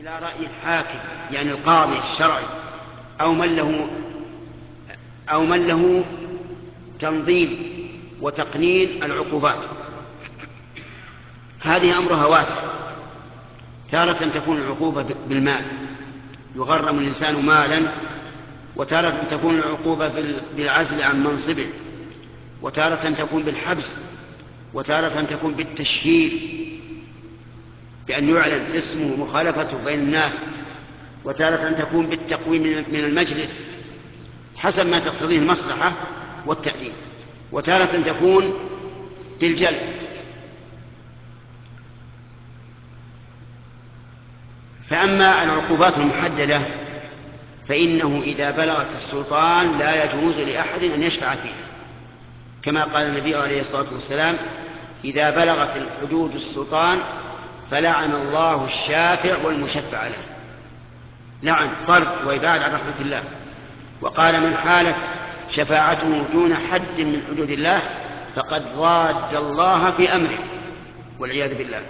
إلى رأي الحاكم يعني القاضي الشرعي أو من له تنظيم وتقنين العقوبات. هذه أمرها واسع. تارة تكون العقوبة بالمال يغرم الإنسان مالا، وتارة تكون العقوبة بالعزل عن منصبه، وتارة تكون بالحبس، وتارة تكون بالتشهير بأن يعلن اسمه ومخالفته بين الناس، وتارة تكون بالتقويم من المجلس حسب ما تقتضيه المصلحة والتأديب، وتارة تكون بالجلد. فأما العقوبات المحددة فإنه إذا بلغت السلطان لا يجوز لأحد أن يشفع فيها، كما قال النبي عليه الصلاة والسلام: إذا بلغت الحدود السلطان فلعن الله الشافع والمشفع له. لعن طرد وإبعاد عن رحمة الله. وقال: من حالت شفاعته دون حد من حدود الله فقد ضاد الله في أمره، والعياذ بالله.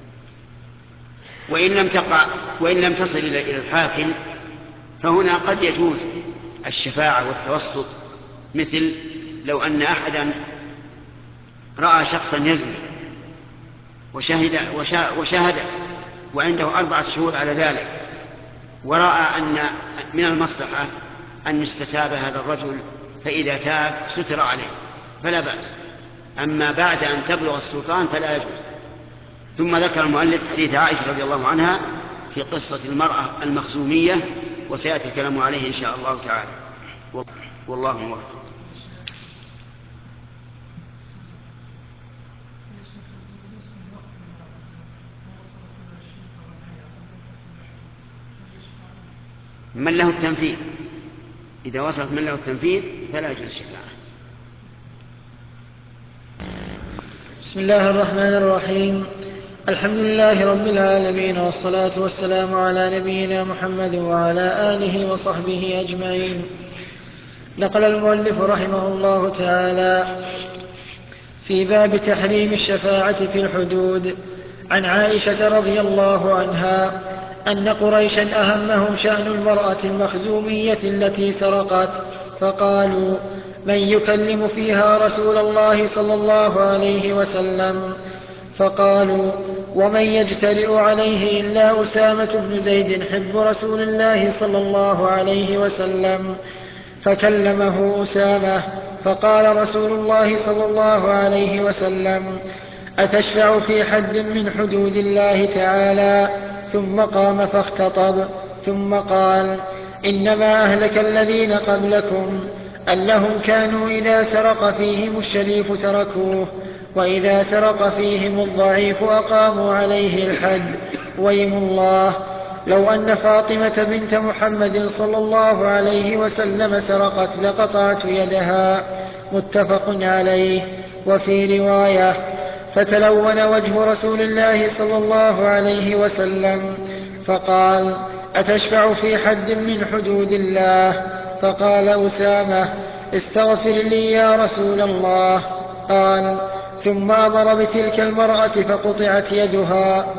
وإن لم تصل إلى الحاكم فهنا قد يجوز الشفاعة والتوسط، مثل لو أن أحدا رأى شخصا يزني وشهد وعنده 4 شهود على ذلك، ورأى أن من المصلحة أن يستتاب هذا الرجل، فإذا تاب ستر عليه فلا بأس. أما بعد أن تبلغ السلطان فلا يجوز. ثم ذكر المؤلف حديث عائشة رضي الله عنها في قصة المرأة المخزومية، وسيأتي الكلام عليه إن شاء الله تعالى، والله موفق. من له التنفيذ، إذا وصلت من له التنفيذ فلا يجوز الشفاعة. بسم الله الرحمن الرحيم. الحمد لله رب العالمين، والصلاة والسلام على نبينا محمد وعلى آله وصحبه أجمعين. نقل المؤلف رحمه الله تعالى في باب تحريم الشفاعة في الحدود عن عائشة رضي الله عنها أن قريشا أهمهم شأن المرأة المخزومية التي سرقت، فقالوا: من يكلم فيها رسول الله صلى الله عليه وسلم؟ فقالوا: ومن يجترئ عليه إلا أسامة بن زيد حب رسول الله صلى الله عليه وسلم. فكلمه أسامة فقال رسول الله صلى الله عليه وسلم: أتشفع في حد من حدود الله تعالى؟ ثم قام فاختطب، ثم قال: إنما أهلك الذين قبلكم أنهم كانوا إذا سرق فيهم الشريف تركوه، وإذا سرق فيهم الضعيف أقاموا عليه الحد. ويم الله لو أن فاطمة بنت محمد صلى الله عليه وسلم سرقت لقطعت يدها. متفق عليه. وفي رواية: فتلون وجه رسول الله صلى الله عليه وسلم فقال: أتشفع في حد من حدود الله؟ فقال أسامة: استغفر لي يا رسول الله. قال: ثم أمر بتلك المرأة فقطعت يدها.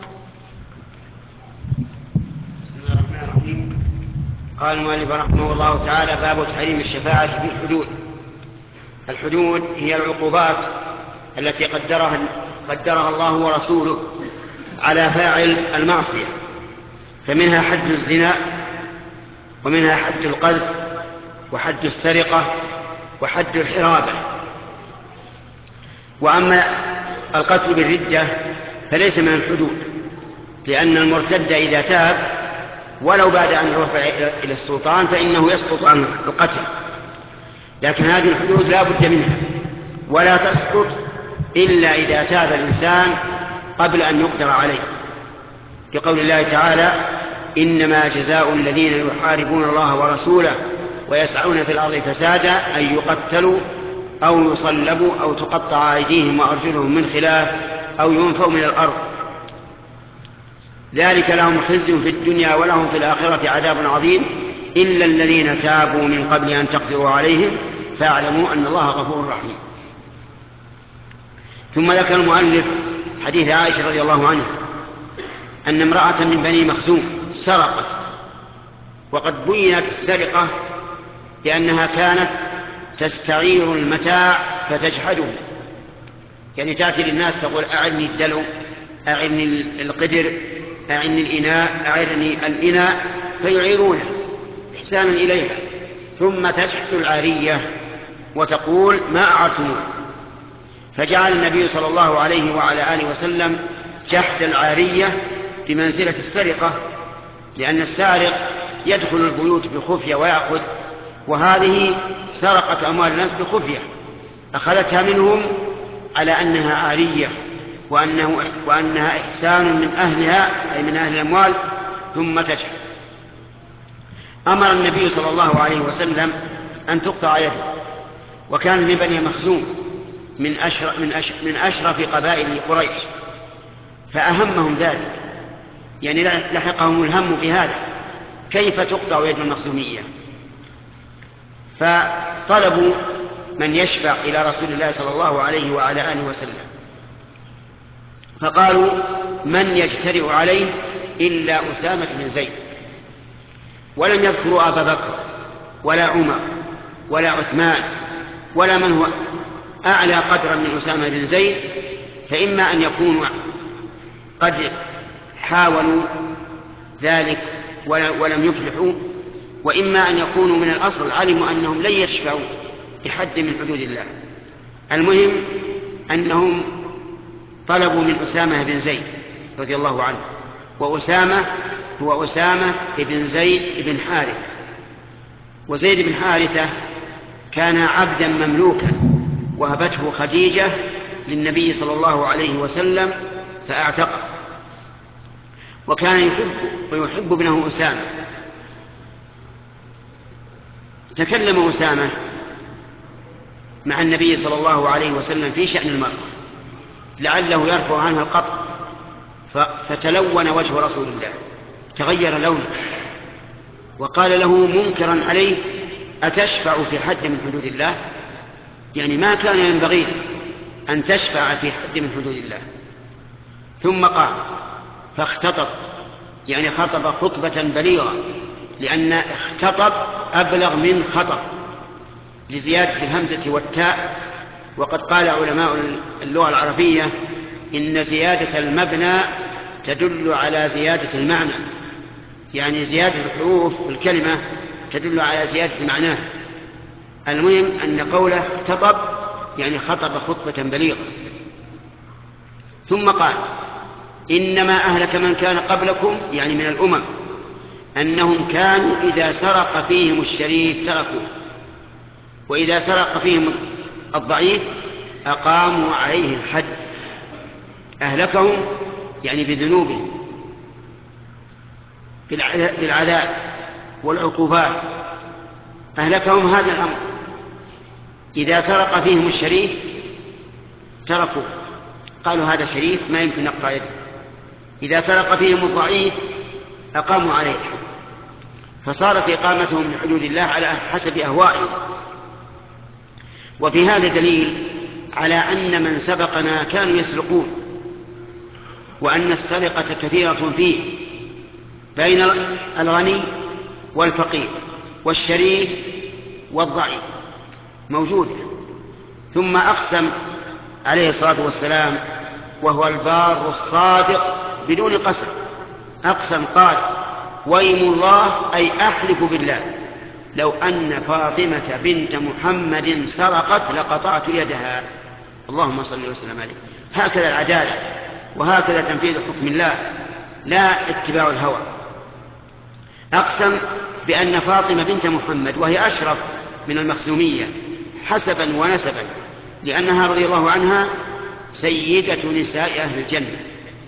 قال المؤلف رحمه الله تعالى: باب تحريم الشفاعة في الحدود. الحدود هي العقوبات التي قدرها الله ورسوله على فاعل المعصية، فمنها حد الزنا، ومنها حد القذف، وحد السرقة، وحد الحرابة. وأما القتل بالردة فليس من الحدود، لأن المرتد إذا تاب ولو بعد أن رفع إلى السلطان فإنه يسقط عن القتل. لكن هذه الحدود لا بد منها، ولا تسقط إلا إذا تاب الإنسان قبل أن يقدر عليه، لقول الله تعالى: إنما جزاء الذين يحاربون الله ورسوله ويسعون في الأرض فسادا أن يقتلوا أو يصلبوا أو تقطع أيديهم وأرجلهم من خلاف أو ينفوا من الأرض، ذلك لهم خزي في الدنيا ولهم في الآخرة عذاب عظيم إلا الذين تابوا من قبل أن تقدروا عليهم فاعلموا أن الله غفور رحيم. ثم ذكر المؤلف حديث عائشة رضي الله عنها أن امرأة من بني مخزوم سرقت، وقد بينت السرقة بأنها كانت تستعير المتاع فتجحده، يعني تأتي للناس تقول أعني الدلو، أعني القدر، أعني الإناء، أعني الإناء، فيعيرونه إحسانا إليها، ثم تجحد العارية وتقول ما أعرتموه. فجعل النبي صلى الله عليه وعلى آله وسلم جحد العارية بمنزلة السرقة، لأن السارق يدخل البيوت بخفية ويأخذ، وهذه سرقت أموال الناس بخفية، أخذتها منهم على أنها عارية وأنها إحسان من أهلها أي من أهل الأموال، ثم تجحد. أمر النبي صلى الله عليه وسلم أن تقطع يده، وكان من بني مخزوم من أشرف قبائل قريش، فأهمهم ذلك، يعني لحقهم الهم بهذا، كيف تقطع يد المخزومية؟ فطلبوا من يشفع إلى رسول الله صلى الله عليه وعلى آله وسلم، فقالوا من يجترئ عليه إلا أسامة بن زيد، ولم يذكروا أبا بكر ولا عمر ولا عثمان ولا من هو أعلى قدرا من أسامة بن زيد، فإما أن يكونوا قد حاولوا ذلك ولم يفلحوا، وإما أن يكونوا من الأصل علموا أنهم لن يشفعوا بحد من حدود الله. المهم أنهم طلبوا من أسامة بن زيد رضي الله عنه، وأسامة هو أسامة بن زيد بن حارثة، وزيد بن حارثة كان عبدا مملوكا وهبته خديجة للنبي صلى الله عليه وسلم فأعتقه، وكان يحبه ويحب ابنه أسامة. تكلم أسامة مع النبي صلى الله عليه وسلم في شأن المرأة لعله يرفع عنها القطع، فتلون وجه رسول الله، تغير لونه، وقال له منكرا عليه أتشفع في حد من حدود الله؟ يعني ما كان ينبغي أن تشفع في حد من حدود الله. ثم قال فاختطب، يعني خطب خطبة بليغة، لأن اختطب أبلغ من خطب لزيادة الهمزة والتاء. وقد قال علماء اللغة العربية إن زيادة المبنى تدل على زيادة المعنى، يعني زيادة الحروف في الكلمة تدل على زيادة معناها. المهم أن قوله اختطب يعني خطب خطبة بليغة. ثم قال إنما أهلك من كان قبلكم، يعني من الأمم، أنهم كانوا إذا سرق فيهم الشريف تركوه، وإذا سرق فيهم الضعيف أقاموا عليه الحد. أهلكهم يعني بذنوبهم، بالعذاب والعقوبات، أهلكهم هذا الأمر. إذا سرق فيهم الشريف تركوه، قالوا هذا شريف ما يمكن نقطع يده. إذا سرق فيهم الضعيف أقاموا عليه الحد، فصارت إقامتهم لحدود الله على حسب أهوائهم. وفي هذا دليل على أن من سبقنا كانوا يسرقون، وأن السرقة كثيرة فيه بين الغني والفقير والشريف والضعيف موجودة. ثم أقسم عليه الصلاة والسلام وهو البار الصادق بدون قسم، أقسم قال ويم الله أي أحلف بالله لو أن فاطمة بنت محمد سرقت لقطعت يدها. اللهم صل وسلم عليه. هكذا العدالة، وهكذا تنفيذ حكم الله، لا اتباع الهوى. أقسم بأن فاطمة بنت محمد، وهي أشرف من المخزومية حسبا ونسبا، لأنها رضي الله عنها سيدة نساء أهل الجنة.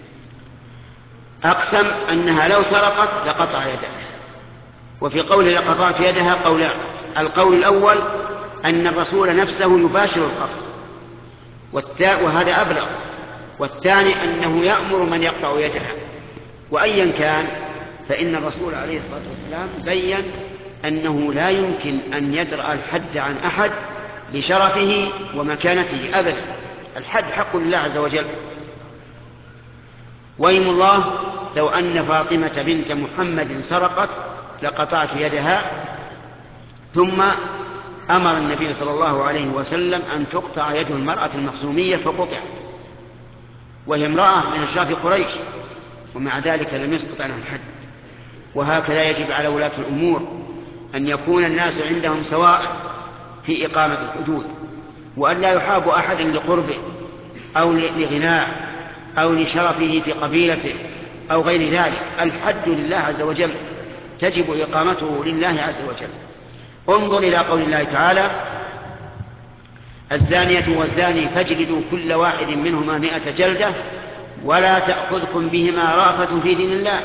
أقسم أنها لو سرقت لقطع يدها. وفي قول لقطعت يدها قولان: القول الأول أن الرسول نفسه يباشر القطع، وهذا أبلغ، والثاني أنه يأمر من يقطع يدها. وأيا كان فإن الرسول عليه الصلاة والسلام بيّن أنه لا يمكن أن يدرأ الحد عن أحد لشرفه ومكانته أبدا، الحد حق لله عز وجل. ويم الله لو أن فاطمة بنت محمد سرقت لقطعت يدها. ثم أمر النبي صلى الله عليه وسلم أن تقطع يد المرأة المخزومية فقطعت، وهي امرأة من أشراف قريش، ومع ذلك لم يسقط عنها الحد. وهكذا يجب على ولاة الأمور أن يكون الناس عندهم سواء في إقامة الحدود، وأن لا يحاب أحد لقربه أو لغناه أو لشرفه في قبيلته أو غير ذلك. الحد لله عز وجل، تجب إقامته لله عز وجل. انظر إلى قول الله تعالى: الزانية والزاني فاجلدوا كل واحد منهما 100 جلدة ولا تأخذكم بهما رأفة في دين الله.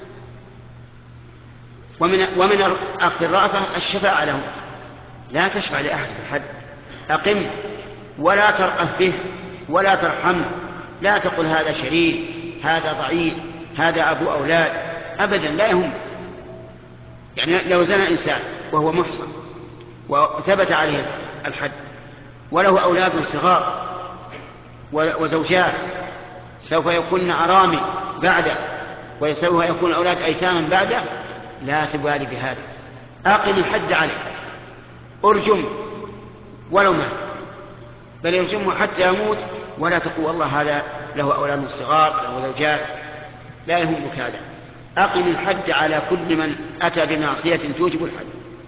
ومن أخذ الرأفة الشفاعة لهم، لا تشفع لأحد بالحد، أقم ولا ترأف به ولا ترحمه، لا تقل هذا شريف، هذا ضعيف، هذا أبو أولاد، أبدا لا يهم. يعني لو زنى إنسان وهو محصن وثبت عليه الحد وله أولاد صغار وزوجات سوف يكون أرامل بعده وسوف يكون أولاد أيتاما بعده، لا تبالي بهذا، أقم الحد عليه، أرجم ولو مات، بل يرجمه حتى يموت، ولا تقول والله هذا له أولاد صغار له زوجات، لا يهمك هذا. أقم الحد على كل من أتى بمعصية توجب الحد.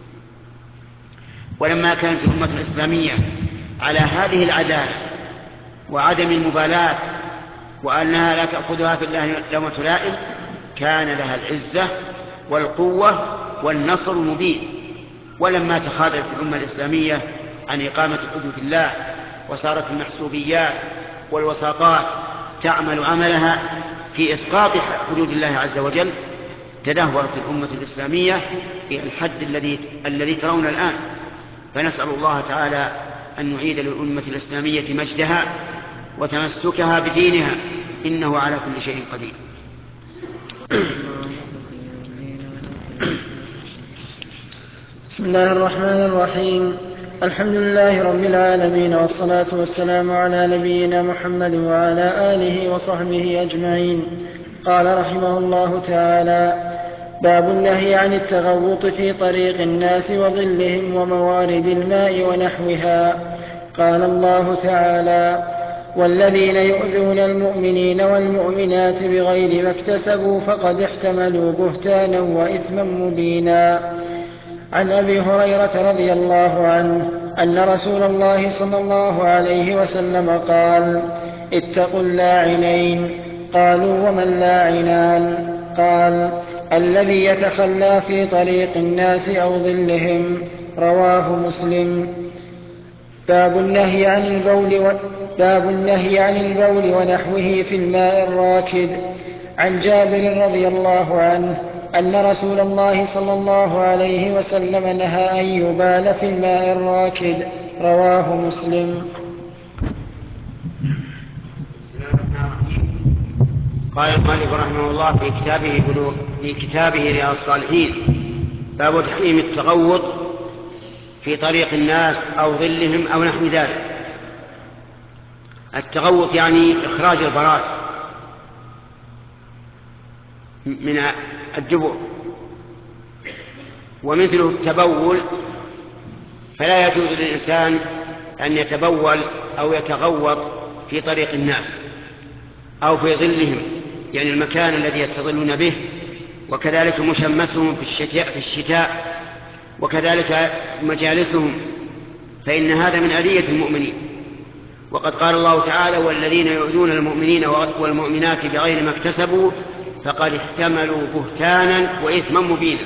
ولما كانت الأمة الإسلامية على هذه العدالة وعدم المبالاة وأنها لا تأخذها في الله لومة لائم، كان لها العزة والقوة والنصر المبين. ولما تخاذلت الأمة الإسلامية عن إقامة حدود الله وصارت المحسوبيات والوساطات تعمل عملها في إسقاط حدود الله عز وجل، تدهورت الأمة الإسلامية إلى الحد الذي ترون الآن. فنسأل الله تعالى أن نعيد للأمة الإسلامية مجدها وتمسكها بدينها، إنه على كل شيء قدير. بسم الله الرحمن الرحيم. الحمد لله رب العالمين، والصلاة والسلام على نبينا محمد وعلى آله وصحبه أجمعين. قال رحمه الله تعالى: باب النهي عن التغوط في طريق الناس وظلهم وموارد الماء ونحوها. قال الله تعالى: والذين يؤذون المؤمنين والمؤمنات بغير ما اكتسبوا فقد احتملوا بهتانا وإثما مبينا. عن أبي هريرة رضي الله عنه أن رسول الله صلى الله عليه وسلم قال: اتقوا اللاعنين. قالوا: وما اللاعنان؟ قال: الذي يتخلى في طريق الناس أو ظلهم. رواه مسلم. باب النهي عن البول ونحوه في الماء الراكد. عن جابر رضي الله عنه أن رسول الله صلى الله عليه وسلم نهى أن يبال في الماء الراكد. رواه مسلم. قال المؤلف رحمه الله في كتابه رياض الصالحين: باب تحريم التغوط في طريق الناس أو ظلهم أو نحو ذلك. التغوط يعني إخراج البراز من الدبر، ومثله التبول، فلا يجوز للإنسان أن يتبول أو يتغوط في طريق الناس أو في ظلهم، يعني المكان الذي يستظلون به، وكذلك مشمسهم في الشتاء، وكذلك مجالسهم، فإن هذا من أذية المؤمنين. وقد قال الله تعالى: والذين يؤذون المؤمنين والمؤمنات بغير ما اكتسبوا فقد احتملوا بهتانا وإثما مبينا.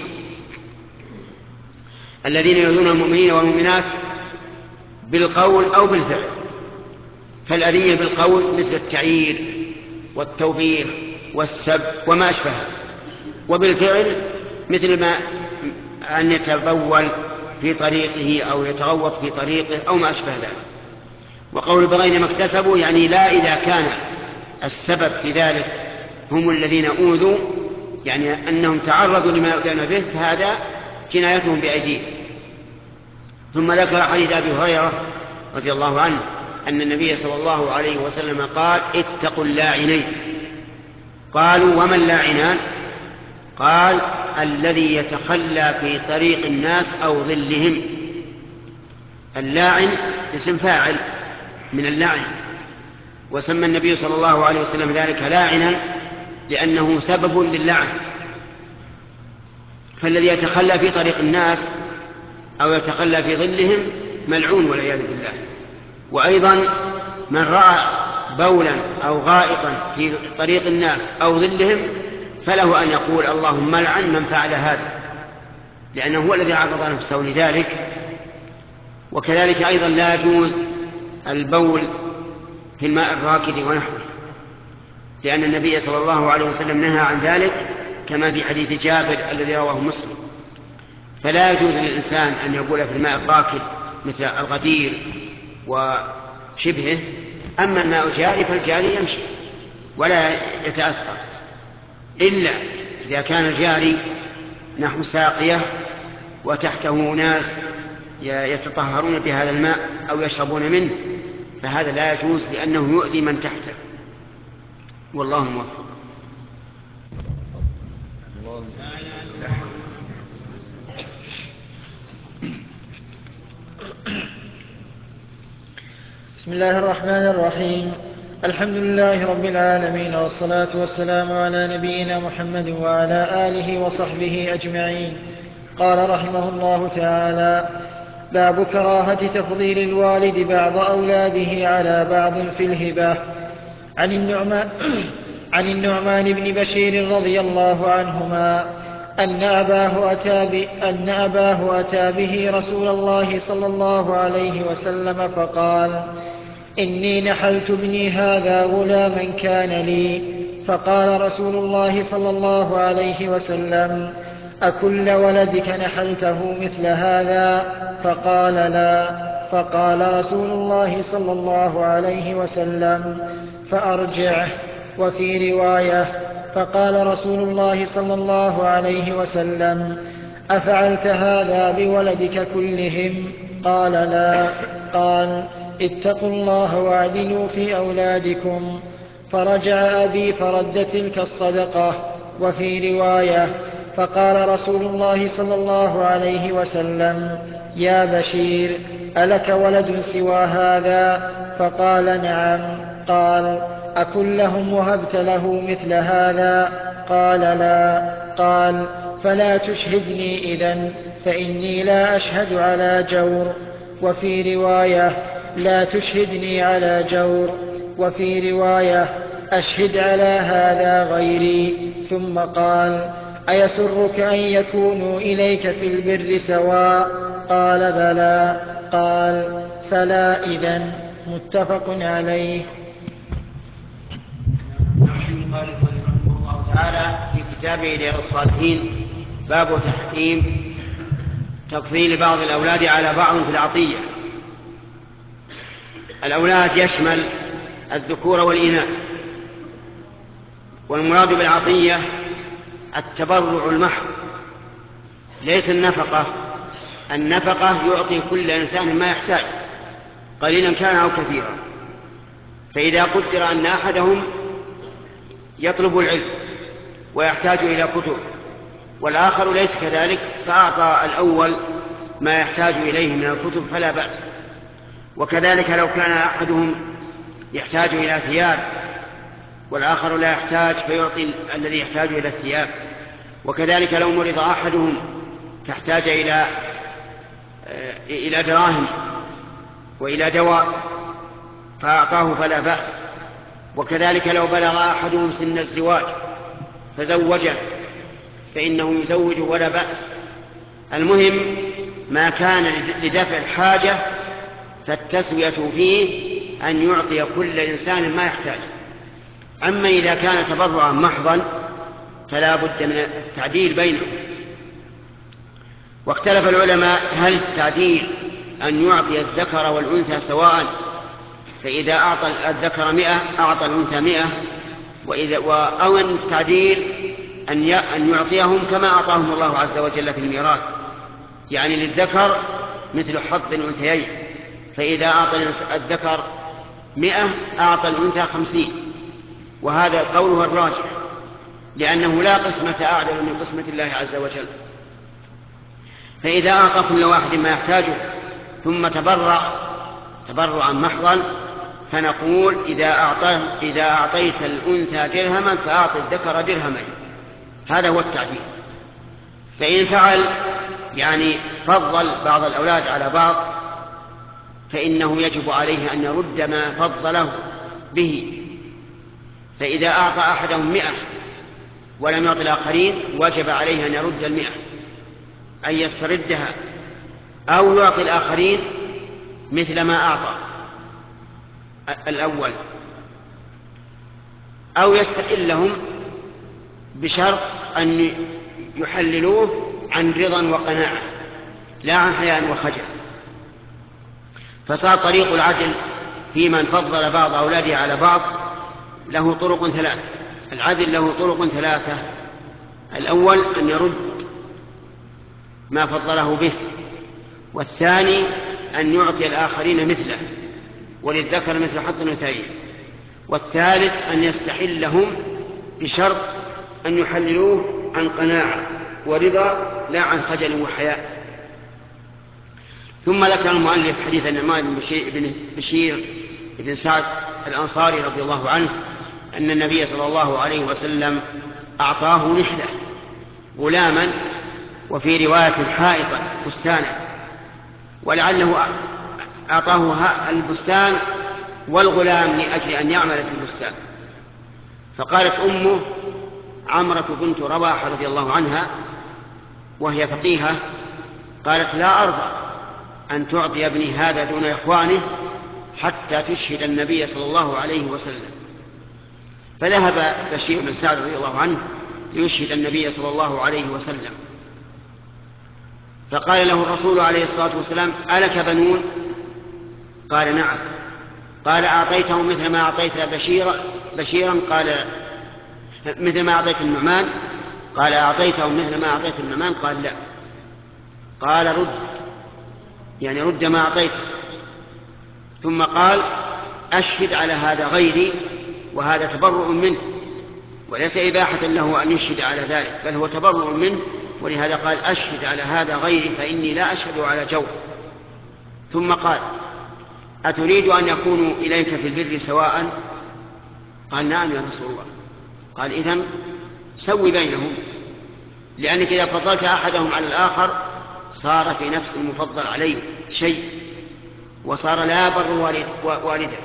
الذين يؤذون المؤمنين والمؤمنات بالقول أو بالفعل، فالأذية بالقول مثل التعيير والتوبيخ والسب وما أشبهه، وبالفعل مثل ما أن يتبول في طريقه أو يتغوط في طريقه أو ما أشبه ذلك. وقول بغير ما اكتسبوا يعني لا إذا كان السبب في ذلك هم الذين أوذوا، يعني أنهم تعرضوا لما يؤذون به، فهذا جنايتهم بأيديهم. ثم ذكر حديث أبي هريرة رضي الله عنه أن النبي صلى الله عليه وسلم قال: اتقوا اللاعنين. قالوا وما اللاعنان؟ قال الذي يتخلى في طريق الناس أو ظلهم. اللاعن اسم فاعل من اللعن، وسمى النبي صلى الله عليه وسلم ذلك لاعنا لأنه سبب للعن. فالذي يتخلى في طريق الناس أو يتخلى في ظلهم ملعون والعياذ بالله. وأيضا من رأى بولا أو غائطا في طريق الناس أو ظلهم فله أن يقول اللهم لعن من فعل هذا، لأنه هو الذي عرض نفسه لذلك. وكذلك أيضا لا يجوز البول في الماء الراكد ونحوه، لأن النبي صلى الله عليه وسلم نهى عن ذلك كما في حديث جابر الذي رواه مسلم. فلا يجوز للإنسان أن يبول في الماء الراكد مثل الغدير وشبهه. أما الماء الجاري فالجاري يمشي ولا يتأثر، إلا إذا كان الجاري نحو ساقية وتحته ناس يتطهرون بهذا الماء أو يشربون منه، فهذا لا يجوز لأنه يؤذي من تحته. والله موفق. بسم الله الرحمن الرحيم. الحمد لله رب العالمين، والصلاة والسلام على نبينا محمد وعلى آله وصحبه أجمعين. قال رحمه الله تعالى: باب كراهة تفضيل الوالد بعض أولاده على بعض في الهبة. عن النعمان بن بشير رضي الله عنهما أن أباه أتى به رسول الله صلى الله عليه وسلم فقال: إني نحلت ابني هذا غلاما كان لي. فقال رسول الله صلى الله عليه وسلم: أكل ولدك نحلته مثل هذا؟ فقال: لا. فقال رسول الله صلى الله عليه وسلم: فأرجعه. وفي رواية: فقال رسول الله صلى الله عليه وسلم: أفعلت هذا بولدك كلهم؟ قال: لا. قال: اتقوا الله واعدلوا في أولادكم. فرجع أبي فرد تلك الصدقة. وفي رواية: فقال رسول الله صلى الله عليه وسلم: يا بشير، ألك ولد سوى هذا؟ فقال: نعم. قال: أكلهم وهبت له مثل هذا؟ قال: لا. قال: فلا تشهدني إذن، فإني لا أشهد على جور. وفي رواية: لا تشهدني على جور. وفي رواية: أشهد على هذا غيري. ثم قال: أيسرك أن يكونوا إليك في البر سواء؟ قال: بلى. قال: فلا إذن. متفق عليه. قال رحمه الله تعالى في كتابه رياض الصالحين: باب تحريم تفضيل بعض الأولاد على بعض في العطية. الأولاد يشمل الذكور والإناث، والمراد بالعطية التبرع المحض، ليس النفقة. النفقة يعطي كل إنسان ما يحتاج قليلا كان أو كثيرا. فإذا قدر أن أحدهم يطلب العلم ويحتاج إلى كتب والآخر ليس كذلك، فأعطى الأول ما يحتاج إليه من الكتب فلا بأس. وكذلك لو كان أحدهم يحتاج إلى ثياب والآخر لا يحتاج فيعطي الذي يحتاج إلى الثياب. وكذلك لو مرض أحدهم فاحتاج إلى دراهم وإلى دواء فأعطاه فلا بأس. وكذلك لو بلغ أحدهم سن الزواج فزوجه فإنه يزوج ولا بأس. المهم ما كان لدفع الحاجة فالتسوية فيه أن يعطي كل إنسان ما يحتاج. أما إذا كان تبرعا محضا فلا بد من التعديل بينهم. واختلف العلماء هل التعديل أن يعطي الذكر والأنثى سواء، فإذا أعطى الذكر 100 أعطى الأنثى 100، أو أن التعديل أن يعطيهم كما أعطاهم الله عز وجل في الميراث، يعني للذكر مثل حظ الأنثيين، فإذا أعطى الذكر 100 أعطى الأنثى 50. وهذا قوله الراجح، لأنه لا قسمة أعدل من قسمة الله عز وجل. فإذا أعطى كل واحد ما يحتاجه ثم تبرعا محضا، فنقول إذا أعطيت الأنثى درهما فأعط الذكر درهمين. هذا هو التعديل. فإن فعل يعني فضل بعض الأولاد على بعض، فإنه يجب عليه أن يرد ما فضله به. فإذا أعطى أحدهم 100 ولم يعطي الآخرين، وجب عليه أن يرد 100، أن يستردها، أو يعطي الآخرين مثل ما أعطى الأول، أو يستحلهم بشرط أن يحللوه عن رضا وقناعة لا عن حياء وخجل. فصار طريق العدل في من فضل بعض أولاده على بعض له طرق 3. العدل له طرق 3: الأول أن يرد ما فضله به، والثاني أن يعطي الآخرين مثله وللذكر مثل حظ الأنثيين، والثالث أن يستحلهم بشرط أن يحللوه عن قناعة ورضا لا عن خجل وحياء. ثم ذكر المؤلف حديث النعمان بن بشير بن سعد الأنصاري رضي الله عنه أن النبي صلى الله عليه وسلم أعطاه نحلة غلاما، وفي رواية حائطا بستانا، ولعله أعطاه البستان والغلام لأجل أن يعمل في البستان. فقالت أمه عمرة بنت رواحة رضي الله عنها وهي فقيهة، قالت: لا أرضى أن تعطي ابني هذا دون إخوانه حتى تشهد النبي صلى الله عليه وسلم. فذهب بشير بن سعد رضي الله عنه ليشهد النبي صلى الله عليه وسلم، فقال له الرسول عليه الصلاة والسلام: ألك بنون؟ قال: نعم. قال: أعطيته مثل ما أعطيت بشيرا؟ قال: مثل ما أعطيت النعمان؟ قال: أعطيته مثل ما أعطيت النعمان؟ قال: لا. قال: رد، يعني رد ما أعطيته. ثم قال: أشهد على هذا غيري، وهذا تبرؤ منه، وليس إباحة له أن يشهد على ذلك، بل هو تبرؤ منه، ولهذا قال: أشهد على هذا غيري فإني لا أشهد على جور. ثم قال: أتريد أن يكونوا إليك في البر سواء؟ قال: نعم يا رسول الله. قال: إذن سوي بينهم، لأنك إذا فضلت أحدهم على الآخر صار في نفس المفضل عليه شيء، وصار لا بر والده.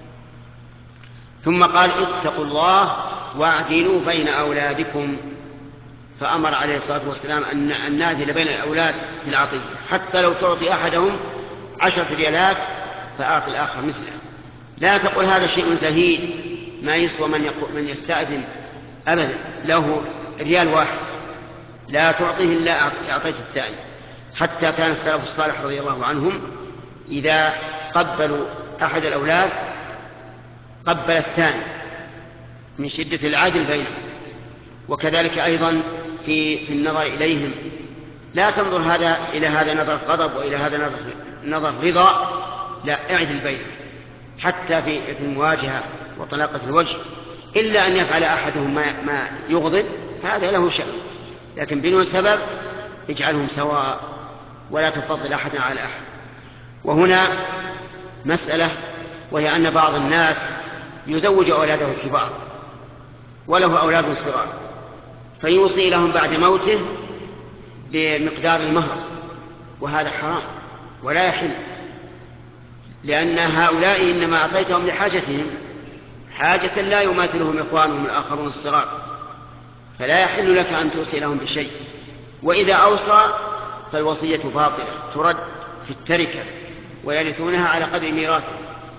ثم قال: اتقوا الله واعدلوا بين أولادكم. فأمر عليه الصلاة والسلام أن نعدل بين الأولاد في العطية، حتى لو تعطي أحدهم 10 ريالات فأعطي الآخر مثله. لا تقول هذا شيء زهيد ما يسوى من يستأذن أبدا له ريال واحد، لا تعطيه إلا أعطيت الثاني. حتى كان السلف الصالح رضي الله عنهم إذا قبلوا أحد الأولاد قبل الثاني من شدة العدل بينهم. وكذلك أيضا في النظر إليهم، لا تنظر هذا إلى هذا نظر غضب وإلى هذا نظر رضا، لا، اعدل بينهم حتى في المواجهة وطلاقة الوجه، إلا أن يفعل أحدهم ما يغضب هذا له شأن، لكن بدون سبب اجعلهم سواء ولا تفضل أحدا على أحد. وهنا مسألة، وهي أن بعض الناس يزوج أولاده الكبار وله أولاد صغار، فيوصي لهم بعد موته بمقدار المهر، وهذا حرام ولا يحل، لأن هؤلاء إنما أعطيتهم لحاجتهم، حاجة لا يماثلهم إخوانهم الآخرون الصغار، فلا يحل لك أن توصي لهم بشيء. وإذا أوصى فالوصية باطلة ترد في التركة ويرثونها على قدر ميراثهم.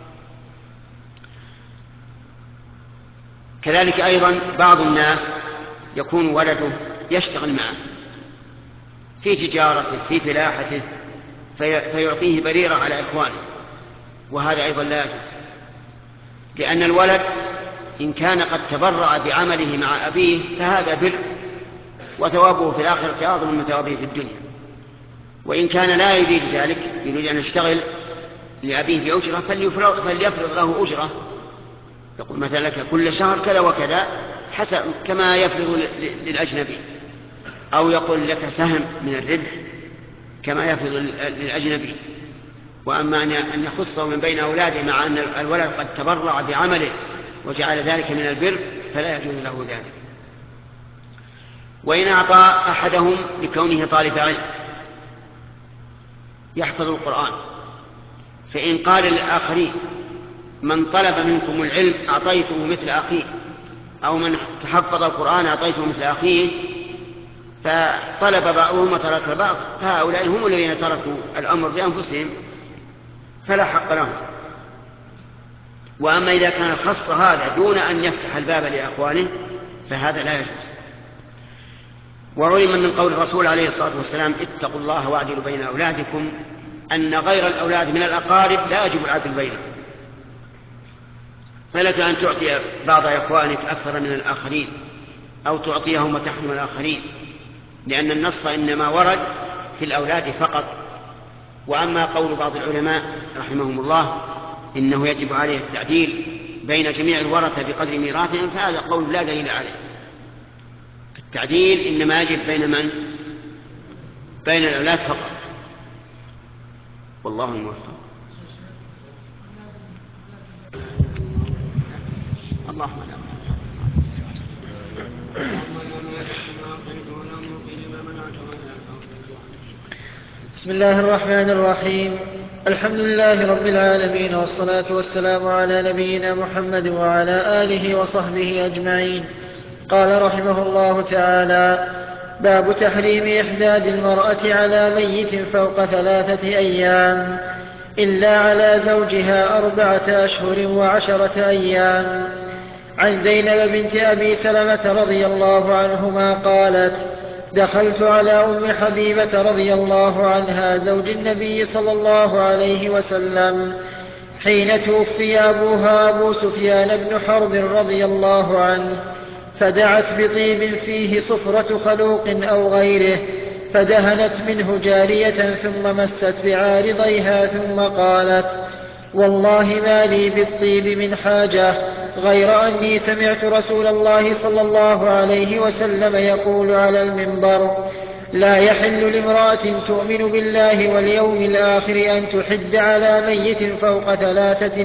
كذلك أيضا بعض الناس يكون ولده يشتغل معه في تجارته في فلاحته فيعطيه بريرة على إخوانه، وهذا أيضا لا يجوز، لأن الولد إن كان قد تبرع بعمله مع أبيه فهذا بر، وثوابه في الآخرة أعظم من ثوابه في الدنيا. وإن كان لا يريد ذلك، يريد أن يشتغل لأبيه بأجرة، فليفرض له أجرة، يقول مثلا لك كل شهر كذا وكذا، حسب كما يفرض للأجنبي، أو يقول لك سهم من الربح كما يفرض للأجنبي. وأما أن يخصه من بين أولاده مع أن الولد قد تبرع بعمله وجعل ذلك من البر فلا يجوز له ذلك. وإن أعطى أحدهم لكونه طالب علم يحفظ القرآن، فإن قال للآخرين من طلب منكم العلم أعطيته مثل أخيه، أو من تحفظ القرآن أعطيته مثل أخيه، فطلب بعضهم وترك بعض، هؤلاء هم الذين تركوا الأمر بأنفسهم فلا حق لهم. وأما إذا كان خص هذا دون أن يفتح الباب لأخوانه فهذا لا يجوز. وعلم من قول الرسول عليه الصلاة والسلام اتقوا الله واعدلوا بين أولادكم أن غير الأولاد من الأقارب لا يجب العدل بينهم، فلك أن تعطي بعض إخوانك أكثر من الآخرين أو تعطيهم وتحرم الآخرين، لأن النص إنما ورد في الأولاد فقط. وأما قول بعض العلماء رحمهم الله إنه يجب عليه التعديل بين جميع الورثة بقدر ميراثهم فهذا قول لا دليل عليه. التعديل إنما يجب بين من؟ بين الأولاد فقط، والله الموفق. اللهم لا. بسم الله الرحمن الرحيم. الحمد لله رب العالمين، والصلاة والسلام على نبينا محمد وعلى آله وصحبه أجمعين. قال رحمه الله تعالى: باب تحريم إحداد المرأة على ميت فوق 3 أيام إلا على زوجها 4 أشهر و10 أيام. عن زينب بنت أبي سلمة رضي الله عنهما قالت: دخلت على أم حبيبة رضي الله عنها زوج النبي صلى الله عليه وسلم حين توفي أبوها أبو سفيان بن حرب رضي الله عنه، فدعت بطيب فيه صفرة خلوق أو غيره، فدهنت منه جارية ثم مست بعارضيها ثم قالت: والله ما لي بالطيب من حاجة غير أني سمعت رسول الله صلى الله عليه وسلم يقول على المنبر: لا يحل لامرأة تؤمن بالله واليوم الآخر أن تحد على ميت فوق 3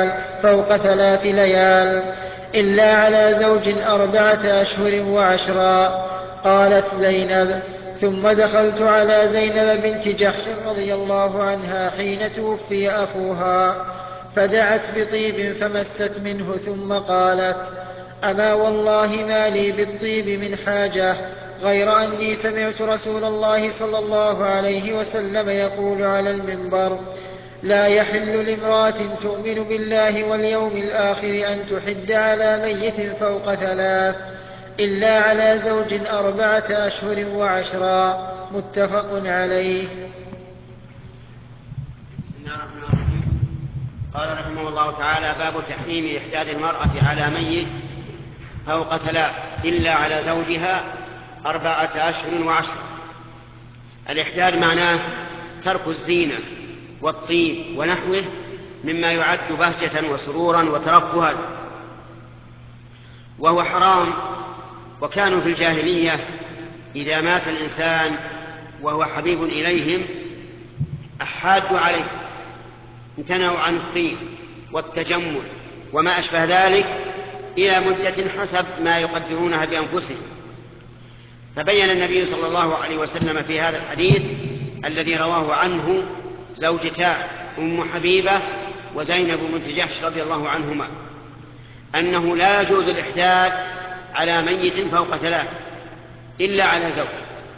ليال إلا على زوج 4 أشهر و10. قالت زينب: ثم دخلت على زينب بنت جحش رضي الله عنها حين توفي أخوها، فدعت بطيب فمست منه ثم قالت: أما والله ما لي بالطيب من حاجة غير أني سمعت رسول الله صلى الله عليه وسلم يقول على المنبر: لا يحل لامرأة تؤمن بالله واليوم الآخر أن تحد على ميت فوق 3 إلا على زوج 4 أشهر و10. متفق عليه. قال رحمه الله تعالى: باب تحريم إحداد المرأة على ميت فوق 3 إلا على زوجها 4 أشهر و10. الإحداد معناه ترك الزينة والطيب ونحوه مما يعد بهجة وسرورا وترفها، وهو حرام. وكانوا في الجاهلية إذا مات الإنسان وهو حبيب إليهم أحادوا عليه، امتنعوا عن الطيب والتجمل وما أشبه ذلك إلى مدة حسب ما يقدرونها بأنفسهم. فبين النبي صلى الله عليه وسلم في هذا الحديث الذي رواه عنه زوجتا أم حبيبة وزينب بنت جحش رضي الله عنهما أنه لا يجوز الإحداد على ميت فوق 3 إلا على زوج.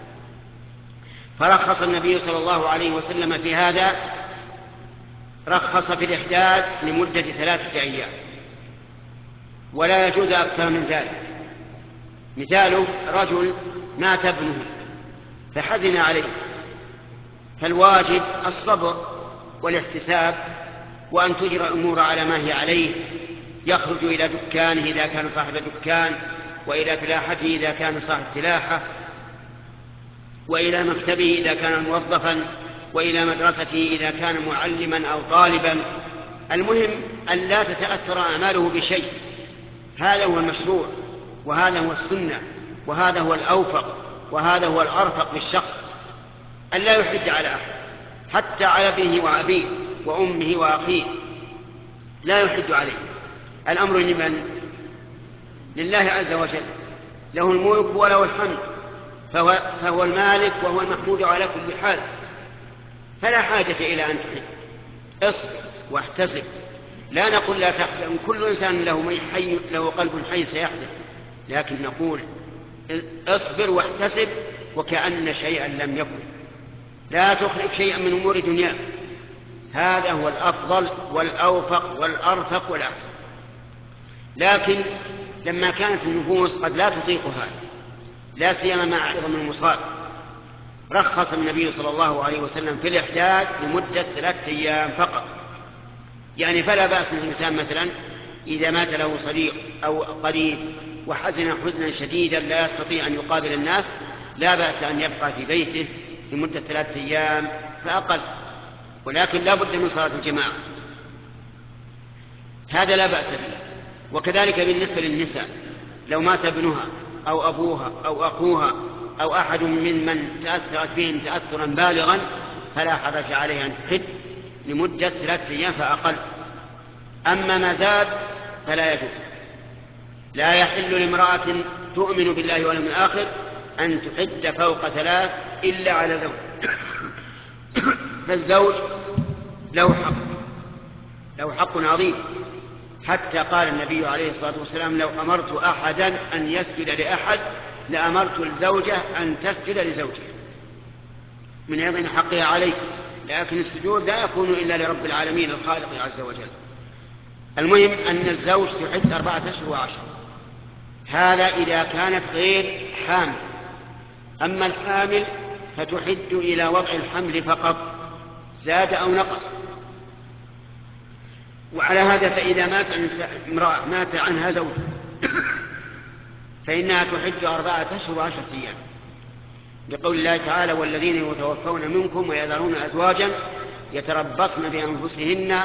فرخص النبي صلى الله عليه وسلم في هذا، رخص في الإحداد لمدة 3 أيام، ولا يجوز أكثر من ذلك. مثاله: رجل مات ابنه فحزن عليه، فالواجب الصبر والاحتساب وأن تجرى الأمور على ما هي عليه. يخرج إلى دكانه إذا كان صاحب دكان، وإلى فلاحته إذا كان صاحب فلاحة، وإلى مكتبه إذا كان موظفا، وإلى مدرسته إذا كان معلما أو طالبا. المهم أن لا تتأثر أعماله بشيء، هذا هو المشروع. وهذا هو السنة، وهذا هو الأوفق، وهذا هو الأرفق للشخص، أن لا يحد على أحد، حتى على ابنه وأبيه وأمه وأخيه لا يحد عليه. الأمر لمن؟ لله عز وجل، له الملك وله الحمد، فهو المالك وهو المحمود على كل حال، فلا حاجة إلى أن تحد. اصبر واحتسب، لا نقول لا تحزن، كل إنسان له قلب حي سيحزن، لكن نقول اصبر واحتسب وكأن شيئا لم يكن، لا تخرج شيئا من أمور دنياك. هذا هو الأفضل والأوفق والأرفق والأحسن. لكن لما كانت النفوس قد لا تطيق هذا، لا سيما مع عظم المصاب، رخص النبي صلى الله عليه وسلم في الإحداد لمدة 3 أيام فقط. يعني فلا بأس الإنسان مثلا إذا مات له صديق أو قريب وحزن حزنا شديدا لا يستطيع أن يقابل الناس، لا بأس أن يبقى في بيته لمدة 3 أيام فأقل، ولكن لا بد من صلاة الجماعة، هذا لا بأس به. وكذلك بالنسبة للنساء، لو مات ابنها أو أبوها أو أخوها أو أحد ممن تأثرت بهم تأثرا بالغا فلا حرج عليها أن تحد لمدة 3 أيام فأقل. أما ما زاد فلا يجوز. لا يحل لامرأة تؤمن بالله واليوم الآخر أن تحد فوق 3 إلا على زوج. فالزوج له حق عظيم، حتى قال النبي عليه الصلاة والسلام: لو أمرت أحدا أن يسجد لأحد لأمرت الزوجة أن تسجد لزوجها، من عظم حقها عليه. لكن السجود لا يكون إلا لرب العالمين الخالق عز وجل. المهم أن الزوج تحد 4 أشهر و10، هذا إذا كانت غير حامل. أما الحامل فتحد إلى وضع الحمل فقط، زاد أو نقص. وعلى هذا فإذا مات امرأة مات عنها زوج فإنها تحد 4 أشهر و10 أيام، لقول الله تعالى: والذين يتوفون منكم ويذرون أزواجا يتربصن بأنفسهن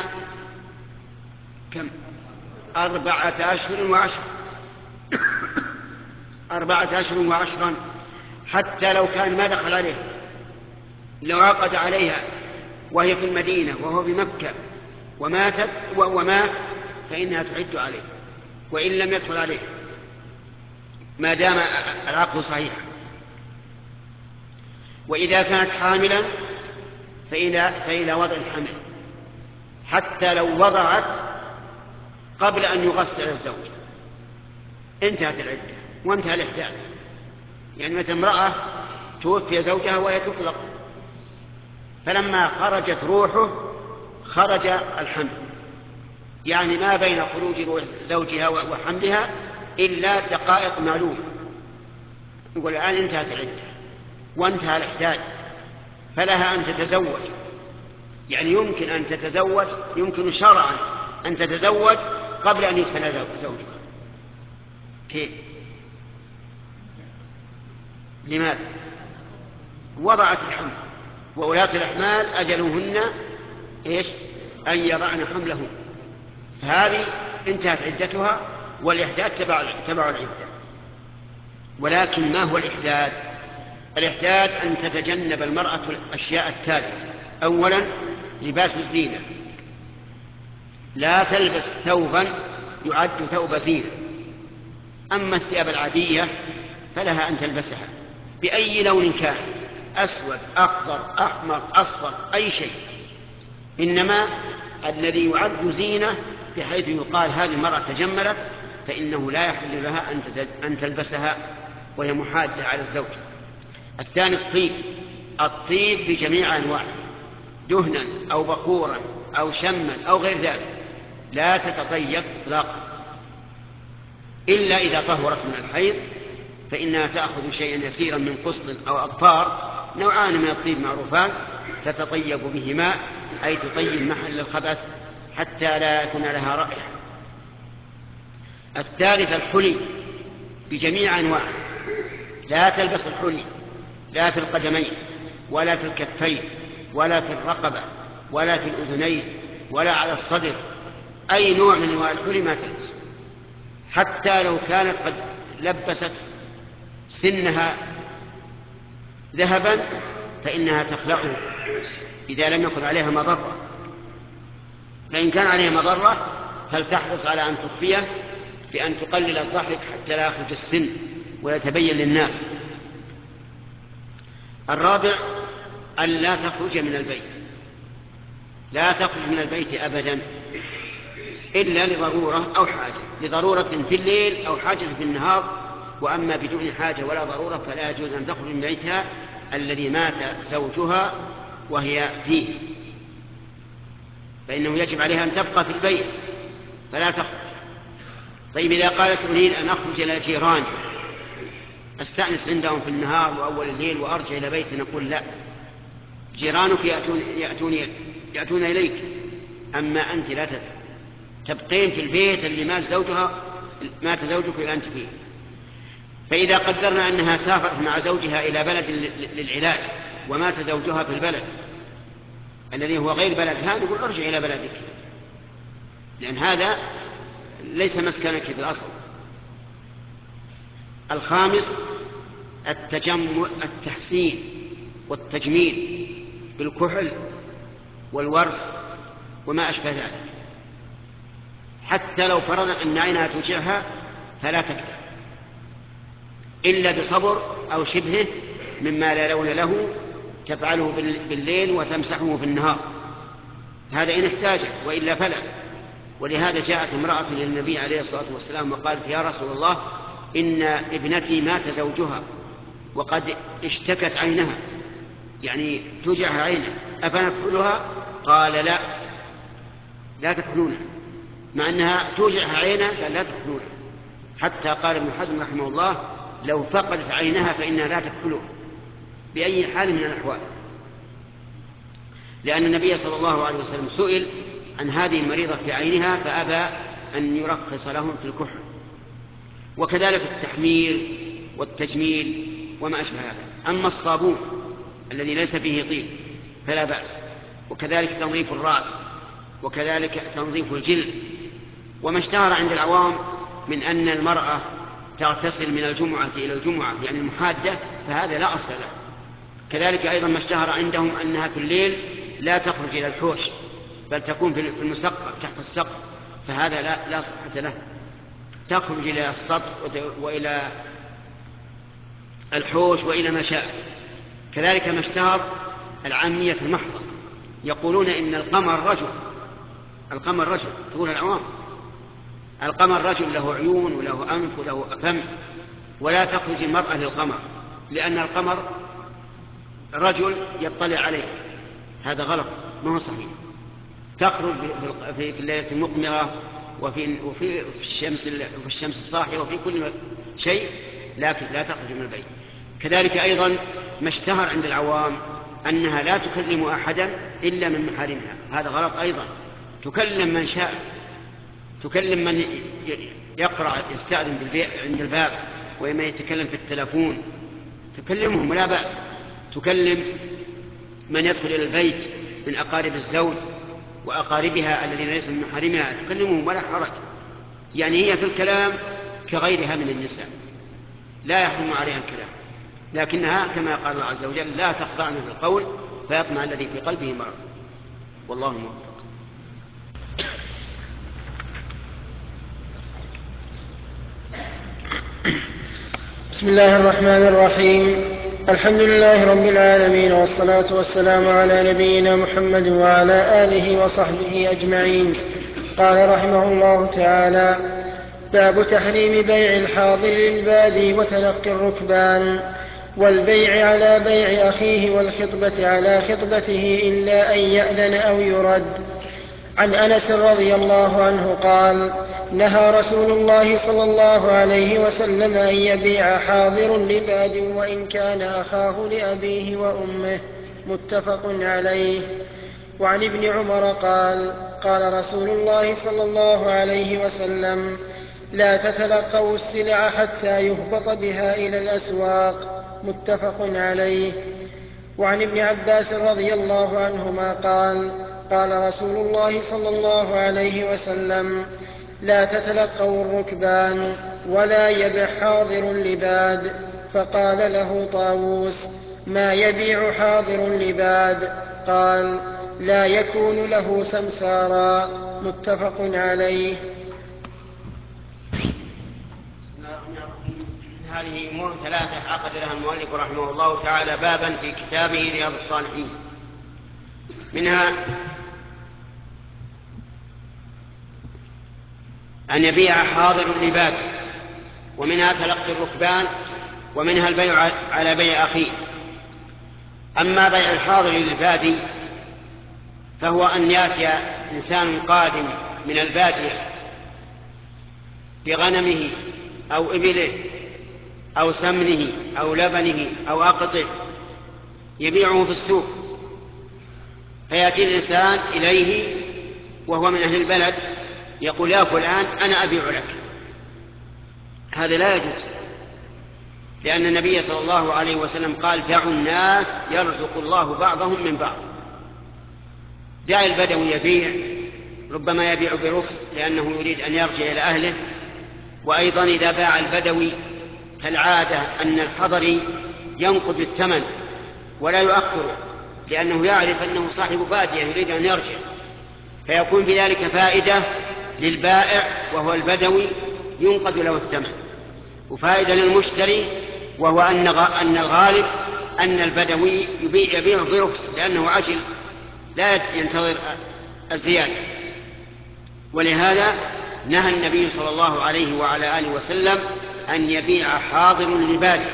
4 أشهر و10، 4 أشهر و10، حتى لو كان ما دخل عليها، لو عقد عليها وهي في المدينة وهو بمكة ومات فإنها تحد عليه، وإن لم يدخل عليه ما دام العقد صحيحا. وإذا كانت حاملا فإلى وضع الحمل، حتى لو وضعت قبل أن يغسل الزوج انتهت العدة وانتهى الإحداث. يعني مثل امرأة توفي زوجها وهي تطلق، فلما خرجت روحه خرج الحمل، يعني ما بين خروج روح زوجها وحملها إلا دقائق معلومة، يقول الآن انتهت العدة وانتهى الإحداث، فلها أن تتزوج. يعني يمكن أن تتزوج، يمكن شرعا أن تتزوج قبل أن يدفن زوجها. كيف؟ لماذا؟ وضعت الحمل، وولاة الأحمال أجلهن إيش؟ أن يضعن حملهن، فهذه انتهت عدتها والإحداث تبع العدة. ولكن ما هو الإحداث؟ الإحداث أن تتجنب المرأة الأشياء التالية: أولا لباس الزينة، لا تلبس ثوبا يعد ثوب زينة. أما الثياب العادية فلها أن تلبسها بأي لون كان، أسود أخضر أحمر أصفر أي شيء، إنما الذي يعد زينة بحيث يقال هذه المرأة تجملت فإنه لا يحل لها أن تلبسها وهي محادة على الزوج. الثاني الطيب بجميع أنواعه، دهنا أو بخورا أو شما أو غير ذلك، لا تتطيب إطلاقا إلا إذا طهرت من الحيض، فإنها تأخذ شيئا يسيرا من قسط أو أظفار، نوعان من الطيب معروفان، تتطيب بهما، أي تطيب محل الخبث حتى لا يكون لها رائحة. الثالث الحلي بجميع أنواعه، لا تلبس الحلي لا في القدمين ولا في الكفين ولا في الرقبة ولا في الأذنين ولا على الصدر، أي نوع من أنواع الحلي ما تلبس، حتى لو كانت قد لبست سنها ذهبا فإنها تخلعه إذا لم يكن عليها مضرة، فإن كان عليها مضرة فلتحرص على أن تخفيه بأن تقلل الضحك حتى لا يخرج السن ويتبين للناس. الرابع أن لا تخرج من البيت، لا تخرج من البيت أبدا إلا لضرورة أو حاجة، لضرورة في الليل أو حاجة في النهار. وأما بدون حاجة ولا ضرورة فلا يجوز أن تخرج من بيتها الذي مات زوجها وهي فيه، فإنه يجب عليها أن تبقى في البيت فلا تخرج. طيب إذا قالت أريد أن أخرج إلى جيراني أستأنس عندهم في النهار وأول الليل وأرجع إلى بيتي، نقول لا، جيرانك يأتون إليك، أما أنت لا تذهب، تبقين في البيت اللي مات زوجك وأنت فيه. فإذا قدرنا أنها سافرت مع زوجها إلى بلد للعلاج ومات زوجها في البلد الذي هو غير بلدها، نقول ارجع إلى بلدك، لأن هذا ليس مسكنك في الأصل. الخامس التحسين والتجميل بالكحل والورس وما أشبه ذلك، حتى لو فرضنا أن عينها توجعها فلا تكتب إلا بصبر أو شبهه مما لا لون له تفعله بالليل وتمسحه في النهار، هذا إن احتاجت، وإلا فلا. ولهذا جاءت امرأة للنبي عليه الصلاة والسلام وقالت يا رسول الله إن ابنتي مات زوجها وقد اشتكت عينها، يعني توجعها عينها، أفنكحلها؟ قال لا، لا تكحلونها، مع أنها توجعها عينها قال لا تكحلونها، حتى قال ابن حزم رحمه الله لو فقدت عينها فإنها لا تكحلها بأي حال من الأحوال، لأن النبي صلى الله عليه وسلم سئل عن هذه المريضة في عينها فأبى أن يرخص لهم في الكحل. وكذلك التحمير والتجميل وما أشبه هذا. أما الصابون الذي ليس فيه طيب فلا بأس، وكذلك تنظيف الرأس، وكذلك تنظيف الجلد. وما اشتهر عند العوام من أن المرأة تغتسل من الجمعة إلى الجمعة يعني المحادة، فهذا لا أصل له. كذلك أيضا ما اشتهر عندهم أنها في الليل لا تخرج إلى الحوش بل تكون في المسقف تحت السقف، فهذا لا صحة له، تخرج إلى السطح وإلى الحوش وإلى ما شاء. كذلك ما اشتهر العامية المحضة، يقولون إن القمر رجل، تقول العوام القمر رجل له عيون وله أنف وله فم، ولا تخرج المرأة للقمر لأن القمر رجل يطلع عليه، هذا غلط ما هو صحيح. تخرج في الليلة المقمرة وفي الشمس الصاحية وفي كل شيء، لكن لا تخرج من البيت. كذلك أيضا ما اشتهر عند العوام أنها لا تكلم أحدا إلا من محارمها، هذا غلط أيضا. تكلم من شاء، تكلم من يقرأ يستأذن عند الباب وما يتكلم في التلفون تكلمهم ولا بأس، تكلم من يدخل إلى البيت من أقارب الزوج وأقاربها الذين ليسوا من محارمها تكلمهم ولا حرج، يعني هي في الكلام كغيرها من النساء لا يحرم عليها الكلام، لكنها كما قال الله عز وجل لا تخضعن بالقول فيطمع الذي في قلبه مرض، والله موفق. بسم الله الرحمن الرحيم. الحمد لله رب العالمين، والصلاة والسلام على نبينا محمد وعلى آله وصحبه أجمعين. قال رحمه الله تعالى: باب تحريم بيع الحاضر للبادي وتلقي الركبان، والبيع على بيع أخيه والخطبة على خطبته إلا أن يأذن أو يرد. عن أنس رضي الله عنه قال: نهى رسول الله صلى الله عليه وسلم أن يبيع حاضر لباد وإن كان أخاه لأبيه وأمه، متفق عليه. وعن ابن عمر قال: قال رسول الله صلى الله عليه وسلم: لا تتلقوا السلع حتى يهبط بها إلى الأسواق، متفق عليه. وعن ابن عباس رضي الله عنهما قال: قال رسول الله صلى الله عليه وسلم: لا تتلقوا الركبان، ولا يبع حاضر لباد. فقال له طاووس: ما يبيع حاضر لباد؟ قال: لا يكون له سمسارا. متفق عليه. هذه أمور ثلاثة عقد لها المؤلف رحمه الله تعالى بابا في كتابه رياض الصالحين. منها أن يبيع حاضر لباد، ومنها تلقي الركبان، ومنها البيع على بيع أخيه. أما بيع الحاضر للبادي فهو أن يأتي إنسان قادم من البادية بغنمه أو إبله أو سمنه أو لبنه أو أقطه يبيعه في السوق، فيأتي الإنسان إليه وهو من أهل البلد يقول: يا فلان أنا أبيع لك. هذا لا يجوز، لأن النبي صلى الله عليه وسلم قال: دعوا الناس يرزق الله بعضهم من بعض. دع البدوي يبيع، ربما يبيع برخص لأنه يريد أن يرجع إلى أهله. وأيضا إذا باع البدوي كالعادة أن الحضري ينقض الثمن ولا يؤخره، لأنه يعرف أنه صاحب بادية يريد أن يرجع، فيكون بذلك فائدة للبائع وهو البدوي ينقض له الثمن، وفائدة للمشتري وهو أن الغالب أن البدوي يبيع برخص لأنه عجل لا ينتظر الزيادة. ولهذا نهى النبي صلى الله عليه وعلى آله وسلم أن يبيع حاضر لبادي.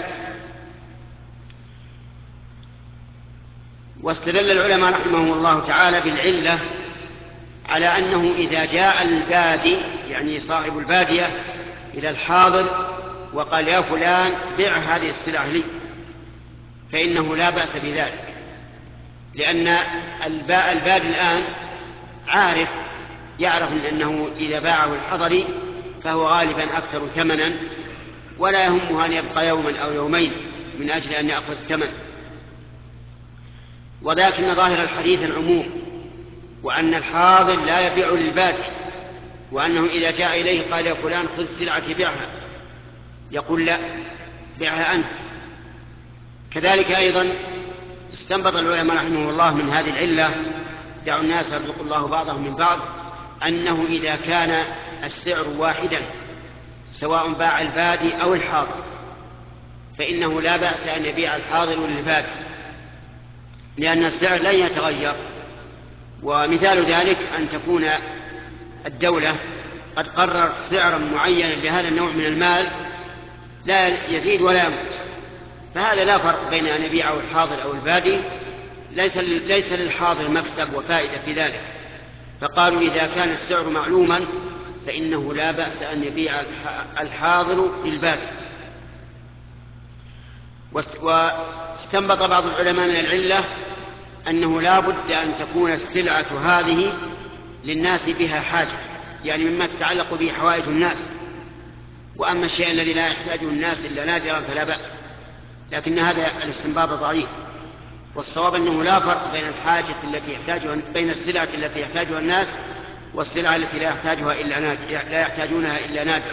واستدل العلماء رحمهم الله تعالى بالعلة على أنه إذا جاء البادي يعني صاحب البادية إلى الحاضر وقال: يا فلان بيع هذه السلعة لي، فإنه لا بأس بذلك، لأن البادي الآن يعرف أنه إذا باعه الحضري فهو غالبا أكثر ثمنا، ولا يهمه أن يبقى يوما أو يومين من أجل أن يأخذ الثمن. ولكن ظاهر الحديث العموم، وأن الحاضر لا يبيع للبادي، وأنه إذا جاء إليه قال: يا فلان خذ سلعتي بيعها، يقول: لا، بيعها أنت. كذلك أيضا استنبط العلماء رحمه الله من هذه العلة: دعوا الناس يرزق الله بعضهم من بعض، أنه إذا كان السعر واحدا سواء باع البادي أو الحاضر فإنه لا بأس أن يبيع الحاضر للبادي، لأن السعر لن يتغير. ومثال ذلك أن تكون الدولة قد قررت سعرا معينا لهذا النوع من المال لا يزيد ولا ينقص، فهذا لا فرق بين أن يبيعه الحاضر أو البادي، ليس للحاضر مكسب وفائدة في ذلك. فقالوا: إذا كان السعر معلوما فإنه لا بأس أن يبيع الحاضر للبادي. واستنبط بعض العلماء من العلة أنه لا بد أن تكون السلعة هذه للناس بها حاجة، يعني مما تتعلق به حوائج الناس. وأما الشيء الذي لا يحتاجه الناس إلا نادرا فلا بأس، لكن هذا الاستنباط ضعيف. والصواب أنه لا فرق بين بين السلعة التي يحتاجها الناس والسلعة التي لا يحتاجونها إلا نادرا.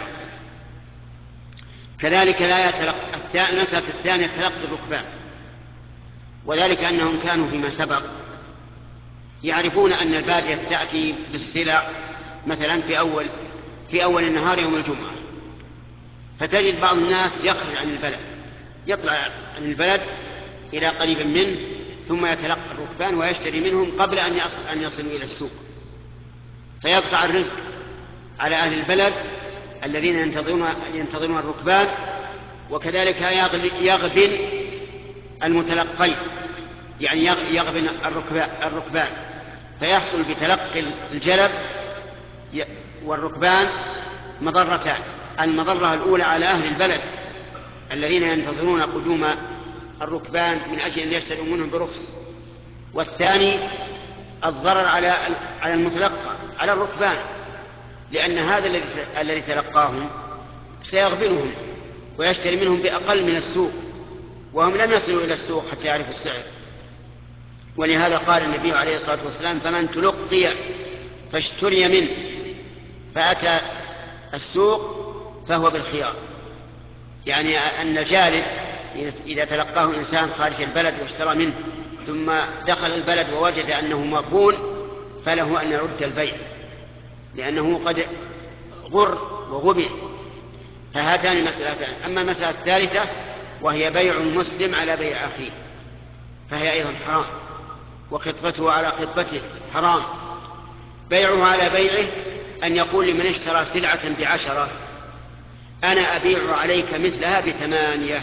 كذلك المسألة الثانية تلقي الركبان، وذلك أنهم كانوا فيما سبق يعرفون أن البادية تأتي بالسلع مثلا في أول النهار يوم الجمعة، فتجد بعض الناس يخرج عن البلد، يطلع عن البلد إلى قريب منه ثم يتلقى الركبان ويشتري منهم قبل أن يصلوا إلى السوق، فيقطع الرزق على أهل البلد الذين ينتظرون الركبان. وكذلك يغبن المتلقين، يعني يغبن الركبان، فيحصل بتلقي الجلب والركبان مضرتان: المضرة الأولى على أهل البلد الذين ينتظرون قدوم الركبان من أجل أن يشتروا منهم برخص، والثاني الضرر على المتلقى على الركبان، لأن هذا الذي تلقاهم سيغبنهم ويشتري منهم بأقل من السوق، وهم لم يصلوا إلى السوق حتى يعرفوا السعر. ولهذا قال النبي عليه الصلاة والسلام: فمن تلقي فاشتري منه، فأتى السوق فهو بالخيار، يعني أن الجالب إذا تلقاه إنسان خارج البلد واشترى منه ثم دخل البلد ووجد أنه مقبول فله أن يرد البيع، لأنه قد غر وغبن. فهاتان مسألتان. أما المسألة الثالثة وهي بيع المسلم على بيع أخيه فهي أيضا حرام، وخطبته على خطبته حرام. بيعه على بيعه أن يقول لمن اشترى سلعة ب10 أنا أبيع عليك مثلها ب8،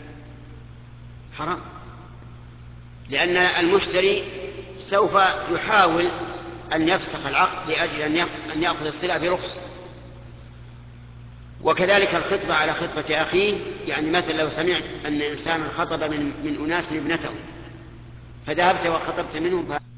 حرام، لأن المشتري سوف يحاول أن يفسخ العقد لأجل أن يأخذ السلعة برخص. وكذلك الخطبة على خطبة أخيه، يعني مثل لو سمعت أن إنسان خطب من أناس ابنته فذهبت وخطبت منهم